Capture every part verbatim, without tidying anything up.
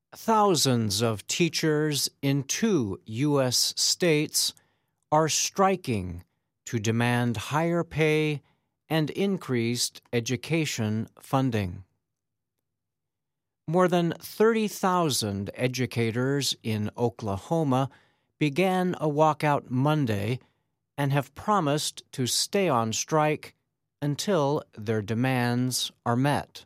Thousands of teachers in two U S states are striking to demand higher pay and increased education funding. More than thirty thousand educators in Oklahoma began a walkout Monday and have promised to stay on strike until their demands are met.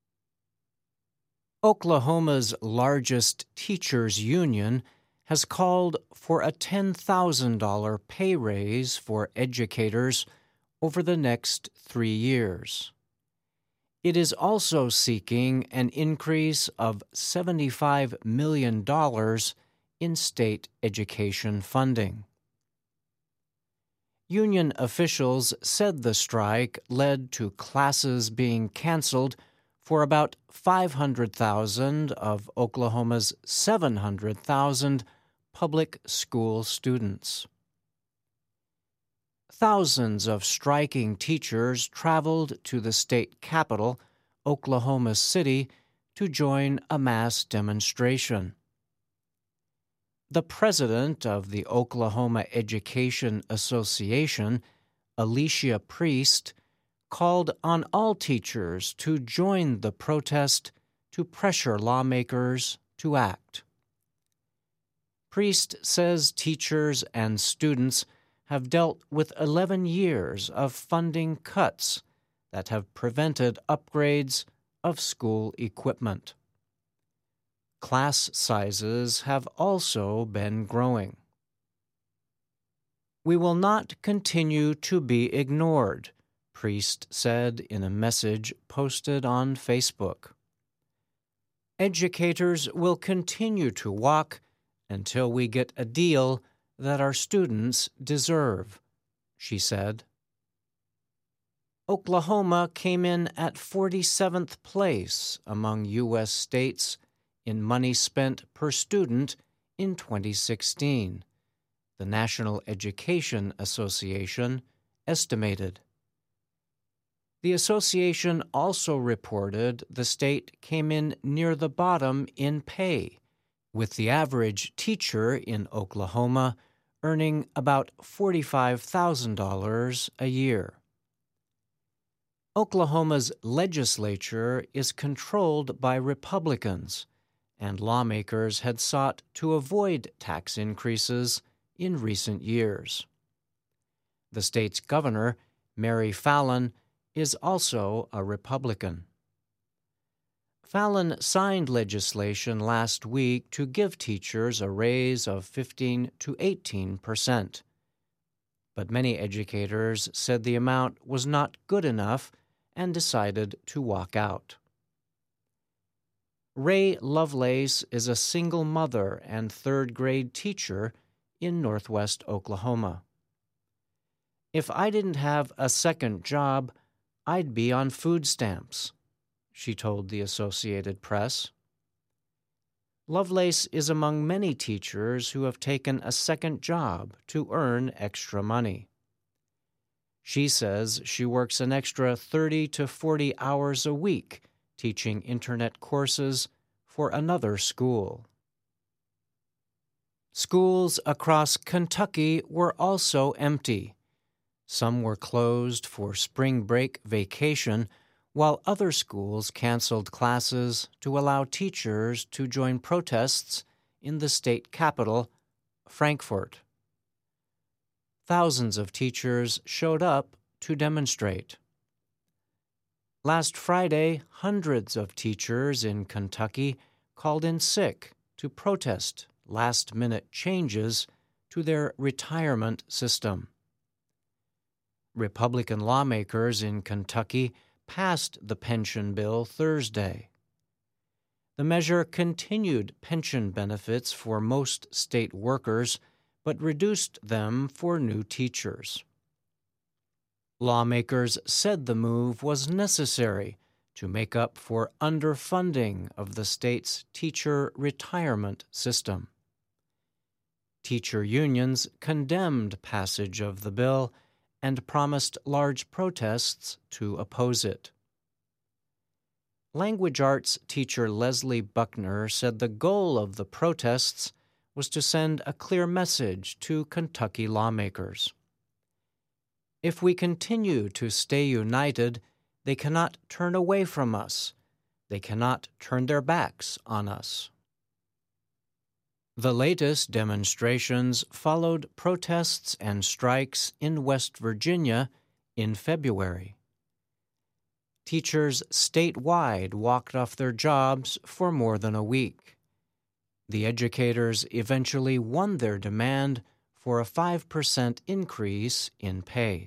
Oklahoma's largest teachers' union has called for a ten thousand dollars pay raise for educators over the next three years. It is also seeking an increase of seventy-five million dollars in state education funding. Union officials said the strike led to classes being canceled for about five hundred thousand of Oklahoma's seven hundred thousand public school students. Thousands of striking teachers traveled to the state capital, Oklahoma City, to join a mass demonstration. The president of the Oklahoma Education Association, Alicia Priest, called on all teachers to join the protest to pressure lawmakers to act. Priest says teachers and students have dealt with eleven years of funding cuts that have prevented upgrades of school equipment. Class sizes have also been growing. "We will not continue to be ignored," Priest said in a message posted on Facebook. "Educators will continue to walk until we get a deal that our students deserve," she said. Oklahoma came in at forty-seventh place among U S states in money spent per student in twenty sixteen, the National Education Association estimated. The association also reported the state came in near the bottom in pay, with the average teacher in Oklahoma earning about forty-five thousand dollars a year. Oklahoma's legislature is controlled by Republicans, and lawmakers had sought to avoid tax increases in recent years. The state's governor, Mary Fallin, is also a Republican. Fallin signed legislation last week to give teachers a raise of fifteen to eighteen percent. But many educators said the amount was not good enough and decided to walk out. Ray Lovelace is a single mother and third-grade teacher in northwest Oklahoma. "If I didn't have a second job, I'd be on food stamps," she told the Associated Press. Lovelace is among many teachers who have taken a second job to earn extra money. She says she works an extra thirty to forty hours a week teaching internet courses for another school. Schools across Kentucky were also empty. Some were closed for spring break vacation, while other schools canceled classes to allow teachers to join protests in the state capital, Frankfort. Thousands of teachers showed up to demonstrate. Last Friday, hundreds of teachers in Kentucky called in sick to protest last-minute changes to their retirement system. Republican lawmakers in Kentucky passed the pension bill Thursday. The measure continued pension benefits for most state workers, but reduced them for new teachers. Lawmakers said the move was necessary to make up for underfunding of the state's teacher retirement system. Teacher unions condemned passage of the bill and promised large protests to oppose it. Language arts teacher Leslie Buckner said the goal of the protests was to send a clear message to Kentucky lawmakers. If we continue to stay united, they cannot turn away from us. They cannot turn their backs on us. The latest demonstrations followed protests and strikes in West Virginia in February. Teachers statewide walked off their jobs for more than a week. The educators eventually won their demand for a five percent increase in pay.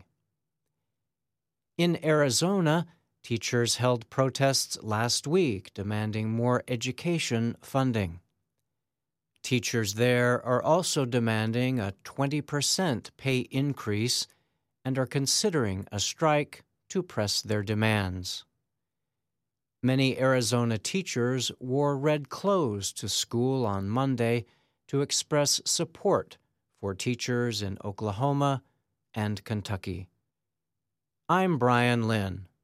In Arizona, teachers held protests last week demanding more education funding. Teachers there are also demanding a twenty percent pay increase and are considering a strike to press their demands. Many Arizona teachers wore red clothes to school on Monday to express support for teachers in Oklahoma and Kentucky. I'm Brian Lynn.